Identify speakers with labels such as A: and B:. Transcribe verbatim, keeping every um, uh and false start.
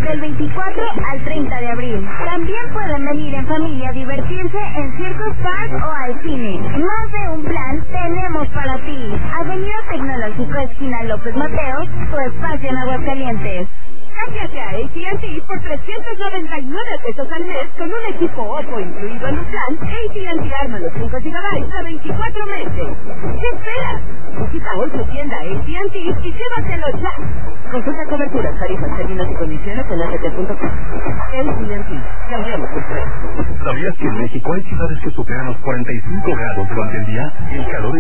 A: del veinticuatro al treinta de abril. También pueden venir en familia a divertirse en Circus Park o al cine. Más de un plan tenemos para ti. Avenida Tecnológico, esquina López Mateos, tu espacio en Aguascalientes.
B: Cámbiate a A T and T por trescientos noventa y nueve pesos al mes con un equipo Oppo incluido en un plan. A T and T arma los cinco gigabytes a veinticuatro meses. ¿Qué esperas? Visita hoy tu tienda A T and T y llévatelo ya. Consulta coberturas, tarifas, términos y condiciones en A T T punto com. A T and T, cambiamos el tren.
C: ¿Sabías que en México hay ciudades que superan los cuarenta y cinco grados durante el día? El calor